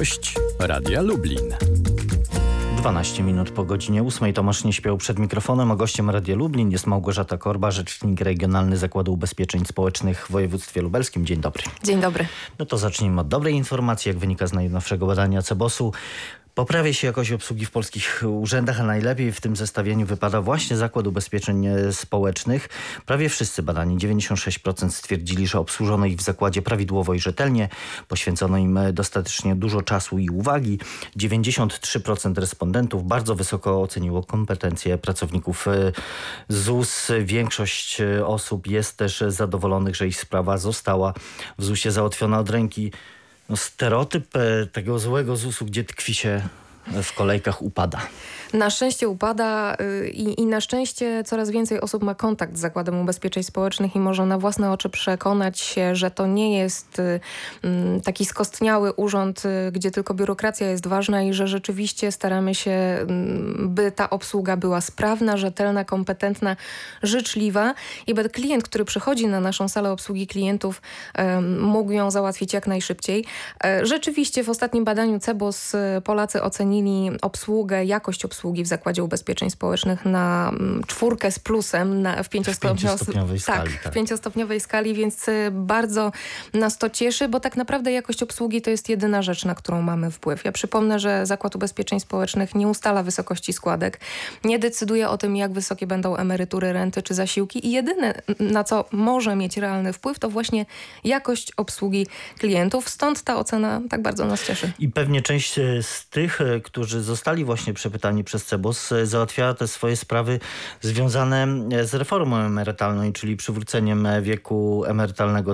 Gość Radia Lublin. 12 minut po godzinie 8. Tomasz nie śpiał przed mikrofonem, a gościem Radia Lublin jest Małgorzata Korba, rzecznik regionalny Zakładu Ubezpieczeń Społecznych w województwie lubelskim. Dzień dobry. Dzień dobry. No to zacznijmy od dobrej informacji. Jak wynika z najnowszego badania CBOS-u, poprawia się jakość obsługi w polskich urzędach, a najlepiej w tym zestawieniu wypada właśnie Zakład Ubezpieczeń Społecznych. Prawie wszyscy badani, 96% stwierdzili, że obsłużono ich w zakładzie prawidłowo i rzetelnie. Poświęcono im dostatecznie dużo czasu i uwagi. 93% respondentów bardzo wysoko oceniło kompetencje pracowników ZUS. Większość osób jest też zadowolonych, że ich sprawa została w ZUS-ie załatwiona od ręki. No, stereotyp tego złego ZUS-u, gdzie tkwi się w kolejkach, upada. Na szczęście upada i na szczęście coraz więcej osób ma kontakt z Zakładem Ubezpieczeń Społecznych i może na własne oczy przekonać się, że to nie jest taki skostniały urząd, gdzie tylko biurokracja jest ważna i że rzeczywiście staramy się, by ta obsługa była sprawna, rzetelna, kompetentna, życzliwa i by klient, który przychodzi na naszą salę obsługi klientów, mógł ją załatwić jak najszybciej. Rzeczywiście w ostatnim badaniu CBOS Polacy ocenili obsługę, jakość obsługi w Zakładzie Ubezpieczeń Społecznych na 4 z plusem w pięciostopniowej skali. W 5-stopniowej skali, więc bardzo nas to cieszy, bo tak naprawdę jakość obsługi to jest jedyna rzecz, na którą mamy wpływ. Ja przypomnę, że Zakład Ubezpieczeń Społecznych nie ustala wysokości składek, nie decyduje o tym, jak wysokie będą emerytury, renty czy zasiłki i jedyne, na co może mieć realny wpływ, to właśnie jakość obsługi klientów. Stąd ta ocena tak bardzo nas cieszy. I pewnie część z tych, którzy zostali właśnie przepytani przez CBOS, załatwiała te swoje sprawy związane z reformą emerytalną, czyli przywróceniem wieku emerytalnego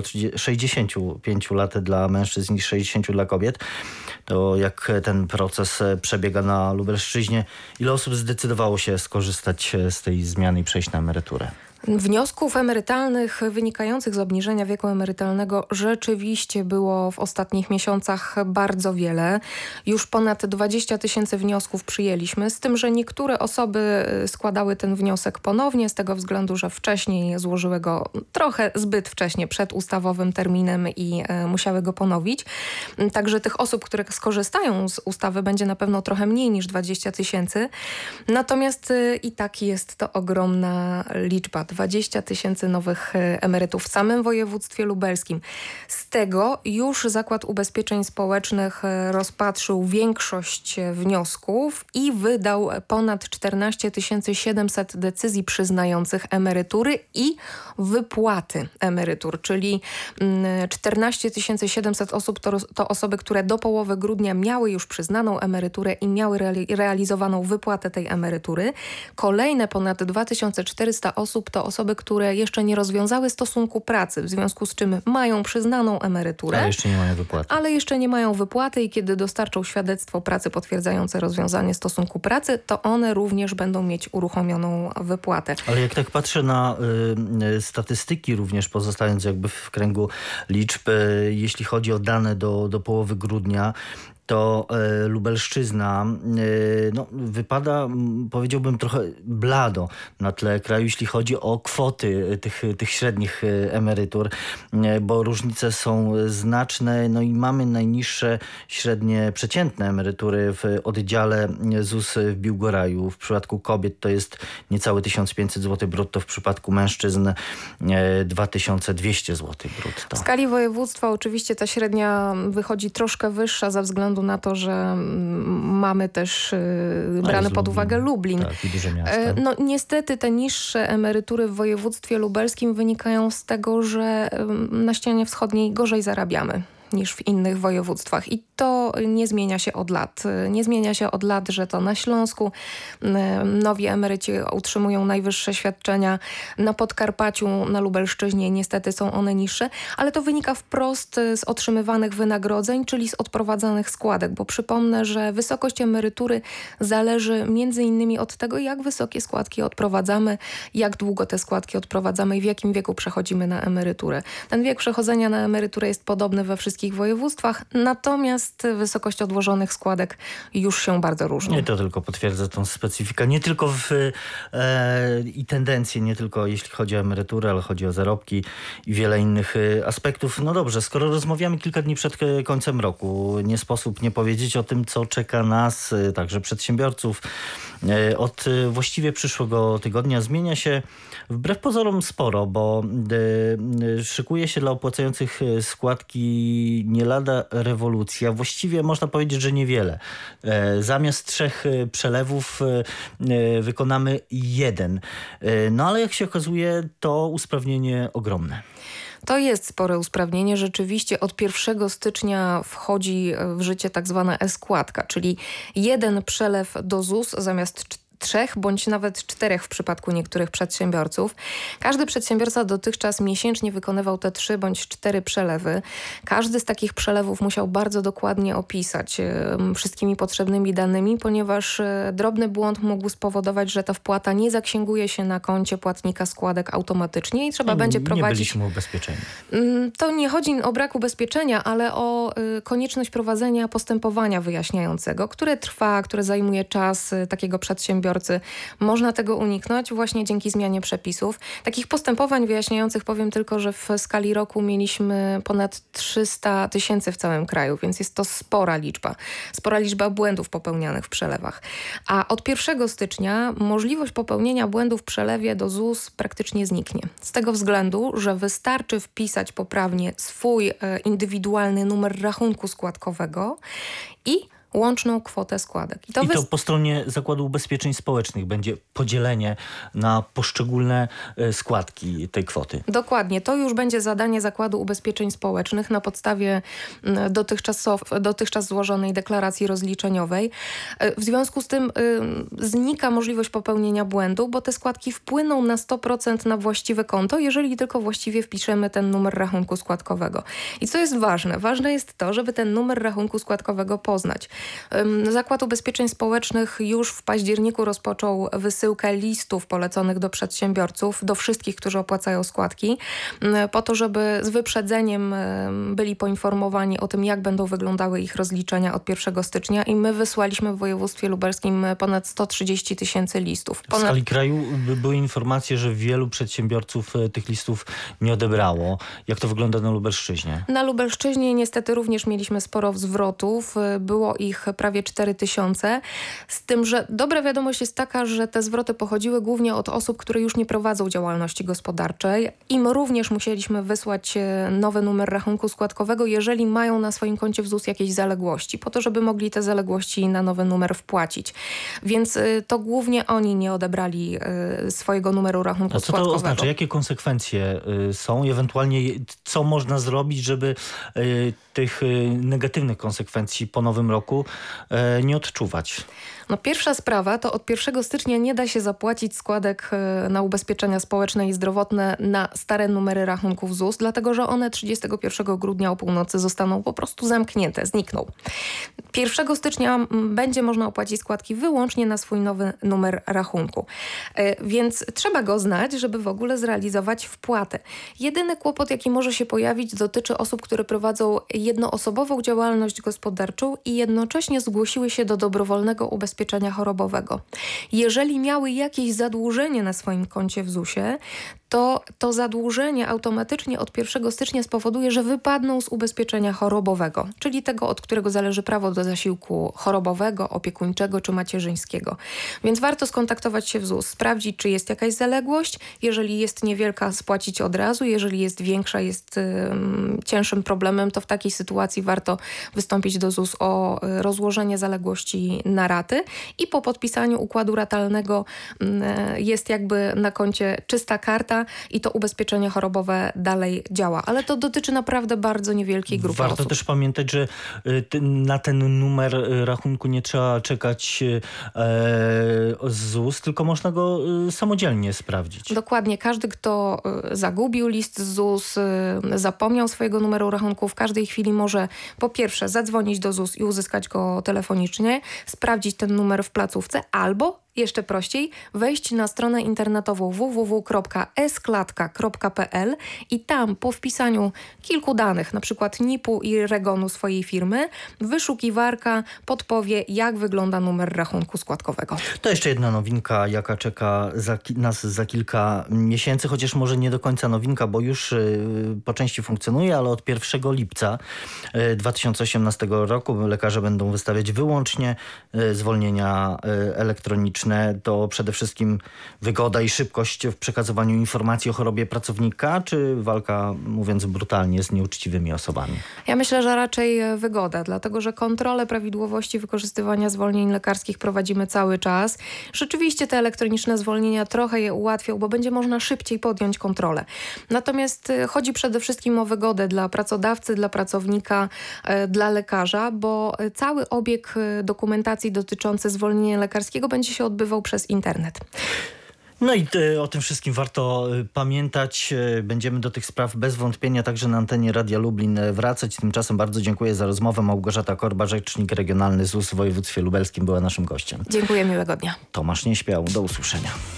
65 lat dla mężczyzn i 60 dla kobiet. To jak ten proces przebiega na Lubelszczyźnie? Ile osób zdecydowało się skorzystać z tej zmiany i przejść na emeryturę? Wniosków emerytalnych wynikających z obniżenia wieku emerytalnego rzeczywiście było w ostatnich miesiącach bardzo wiele. Już ponad 20 000 wniosków przyjęliśmy, z tym, że niektóre osoby składały ten wniosek ponownie z tego względu, że wcześniej złożyły go trochę zbyt wcześnie, przed ustawowym terminem i musiały go ponowić. Także tych osób, które skorzystają z ustawy, będzie na pewno trochę mniej niż 20 000. Natomiast i tak jest to ogromna liczba. 20 000 nowych emerytów w samym województwie lubelskim. Z tego już Zakład Ubezpieczeń Społecznych rozpatrzył większość wniosków i wydał ponad 14 700 decyzji przyznających emerytury i wypłaty emerytur, czyli 14 700 osób to osoby, które do połowy grudnia miały już przyznaną emeryturę i miały realizowaną wypłatę tej emerytury. Kolejne ponad 2400 osób to osoby, które jeszcze nie rozwiązały stosunku pracy, w związku z czym mają przyznaną emeryturę. Ale jeszcze nie mają wypłaty. I kiedy dostarczą świadectwo pracy potwierdzające rozwiązanie stosunku pracy, to one również będą mieć uruchomioną wypłatę. Ale jak tak patrzę na statystyki, również pozostając jakby w kręgu liczb, jeśli chodzi o dane do połowy grudnia, to Lubelszczyzna wypada, powiedziałbym, trochę blado na tle kraju, jeśli chodzi o kwoty tych średnich emerytur, bo różnice są znaczne. No i mamy najniższe średnie przeciętne emerytury w oddziale ZUS w Biłgoraju. W przypadku kobiet to jest niecałe 1500 zł brutto, w przypadku mężczyzn 2200 zł brutto. W skali województwa oczywiście ta średnia wychodzi troszkę wyższa ze względu na to, że mamy też brany pod uwagę Lublin. Tak, i duże miasto. No niestety te niższe emerytury w województwie lubelskim wynikają z tego, że na ścianie wschodniej gorzej zarabiamy niż w innych województwach. I to nie zmienia się od lat. Nie zmienia się od lat, że to na Śląsku nowi emeryci utrzymują najwyższe świadczenia. Na Podkarpaciu, na Lubelszczyźnie niestety są one niższe, ale to wynika wprost z otrzymywanych wynagrodzeń, czyli z odprowadzanych składek, bo przypomnę, że wysokość emerytury zależy między innymi od tego, jak wysokie składki odprowadzamy, jak długo te składki odprowadzamy i w jakim wieku przechodzimy na emeryturę. Ten wiek przechodzenia na emeryturę jest podobny we wszystkich wszystkich województwach, natomiast wysokość odłożonych składek już się bardzo różni. Nie, to tylko potwierdza tą specyfikę. Nie tylko i tendencje, nie tylko jeśli chodzi o emeryturę, ale chodzi o zarobki i wiele innych aspektów. No dobrze, skoro rozmawiamy kilka dni przed końcem roku, nie sposób nie powiedzieć o tym, co czeka nas, także przedsiębiorców. Od właściwie przyszłego tygodnia zmienia się wbrew pozorom sporo, bo szykuje się dla opłacających składki nie lada rewolucja. Właściwie można powiedzieć, że niewiele. Zamiast 3 przelewów wykonamy 1. No ale jak się okazuje, to usprawnienie ogromne. To jest spore usprawnienie. Rzeczywiście od 1 stycznia wchodzi w życie tak zwana e-składka, czyli 1 przelew do ZUS zamiast 3 bądź nawet 4 w przypadku niektórych przedsiębiorców. Każdy przedsiębiorca dotychczas miesięcznie wykonywał te 3 bądź 4 przelewy. Każdy z takich przelewów musiał bardzo dokładnie opisać wszystkimi potrzebnymi danymi, ponieważ drobny błąd mógł spowodować, że ta wpłata nie zaksięguje się na koncie płatnika składek automatycznie i trzeba będzie prowadzić... Nie byliśmy ubezpieczeni. To nie chodzi o brak ubezpieczenia, ale o konieczność prowadzenia postępowania wyjaśniającego, które trwa, które zajmuje czas takiego przedsiębiorcy. Można tego uniknąć właśnie dzięki zmianie przepisów. Takich postępowań wyjaśniających powiem tylko, że w skali roku mieliśmy ponad 300 000 w całym kraju, więc jest to spora liczba błędów popełnianych w przelewach. A od 1 stycznia możliwość popełnienia błędu w przelewie do ZUS praktycznie zniknie. Z tego względu, że wystarczy wpisać poprawnie swój indywidualny numer rachunku składkowego i łączną kwotę składek. I to po stronie Zakładu Ubezpieczeń Społecznych będzie podzielenie na poszczególne składki tej kwoty. Dokładnie. To już będzie zadanie Zakładu Ubezpieczeń Społecznych na podstawie dotychczas złożonej deklaracji rozliczeniowej. W związku z tym znika możliwość popełnienia błędu, bo te składki wpłyną na 100% na właściwe konto, jeżeli tylko właściwie wpiszemy ten numer rachunku składkowego. I co jest ważne? Ważne jest to, żeby ten numer rachunku składkowego poznać. Zakład Ubezpieczeń Społecznych już w październiku rozpoczął wysyłkę listów poleconych do przedsiębiorców, do wszystkich, którzy opłacają składki, po to, żeby z wyprzedzeniem byli poinformowani o tym, jak będą wyglądały ich rozliczenia od 1 stycznia i my wysłaliśmy w województwie lubelskim ponad 130 000 listów. W skali kraju były informacje, że wielu przedsiębiorców tych listów nie odebrało. Jak to wygląda na Lubelszczyźnie? Na Lubelszczyźnie niestety również mieliśmy sporo zwrotów. Było ich prawie 4 000. Z tym, że dobra wiadomość jest taka, że te zwroty pochodziły głównie od osób, które już nie prowadzą działalności gospodarczej. Im również musieliśmy wysłać nowy numer rachunku składkowego, jeżeli mają na swoim koncie w ZUS jakieś zaległości, po to, żeby mogli te zaległości na nowy numer wpłacić. Więc to głównie oni nie odebrali swojego numeru rachunku składkowego. Co to oznacza? Jakie konsekwencje są? Ewentualnie co można zrobić, żeby tych negatywnych konsekwencji po nowym roku nie odczuwać? No, pierwsza sprawa to od 1 stycznia nie da się zapłacić składek na ubezpieczenia społeczne i zdrowotne na stare numery rachunków ZUS, dlatego że one 31 grudnia o północy zostaną po prostu zamknięte, znikną. 1 stycznia będzie można opłacić składki wyłącznie na swój nowy numer rachunku. Więc trzeba go znać, żeby w ogóle zrealizować wpłatę. Jedyny kłopot, jaki może się pojawić, dotyczy osób, które prowadzą jednoosobową działalność gospodarczą i jednocześnie zgłosiły się do dobrowolnego ubezpieczenia chorobowego. Jeżeli miały jakieś zadłużenie na swoim koncie w ZUS-ie, to zadłużenie automatycznie od 1 stycznia spowoduje, że wypadną z ubezpieczenia chorobowego, czyli tego, od którego zależy prawo do zasiłku chorobowego, opiekuńczego czy macierzyńskiego. Więc warto skontaktować się w ZUS, sprawdzić, czy jest jakaś zaległość. Jeżeli jest niewielka, spłacić od razu. Jeżeli jest większa, jest cięższym problemem, to w takiej sytuacji warto wystąpić do ZUS o rozłożenie zaległości na raty i po podpisaniu układu ratalnego jest jakby na koncie czysta karta i to ubezpieczenie chorobowe dalej działa. Ale to dotyczy naprawdę bardzo niewielkiej grupy osób. Warto też pamiętać, że na ten numer rachunku nie trzeba czekać z ZUS, tylko można go samodzielnie sprawdzić. Dokładnie. Każdy, kto zagubił list z ZUS, zapomniał swojego numeru rachunku, w każdej chwili może po pierwsze zadzwonić do ZUS i uzyskać go telefonicznie, sprawdzić ten numer w placówce albo jeszcze prościej, wejść na stronę internetową www.sklatka.pl i tam po wpisaniu kilku danych, na przykład NIP-u i REGON-u swojej firmy, wyszukiwarka podpowie, jak wygląda numer rachunku składkowego. To jeszcze jedna nowinka, jaka czeka nas za kilka miesięcy, chociaż może nie do końca nowinka, bo już po części funkcjonuje, ale od 1 lipca 2018 roku lekarze będą wystawiać wyłącznie zwolnienia elektroniczne. To przede wszystkim wygoda i szybkość w przekazywaniu informacji o chorobie pracownika, czy walka, mówiąc brutalnie, z nieuczciwymi osobami? Ja myślę, że raczej wygoda, dlatego że kontrolę prawidłowości wykorzystywania zwolnień lekarskich prowadzimy cały czas. Rzeczywiście te elektroniczne zwolnienia trochę je ułatwią, bo będzie można szybciej podjąć kontrolę. Natomiast chodzi przede wszystkim o wygodę dla pracodawcy, dla pracownika, dla lekarza, bo cały obieg dokumentacji dotyczący zwolnienia lekarskiego będzie się odbywał przez internet. No i o tym wszystkim warto pamiętać. Będziemy do tych spraw bez wątpienia także na antenie Radia Lublin wracać. Tymczasem bardzo dziękuję za rozmowę. Małgorzata Korba, rzecznik regionalny ZUS w województwie lubelskim, była naszym gościem. Dziękuję, miłego dnia. Tomasz Nieśmiał, do usłyszenia.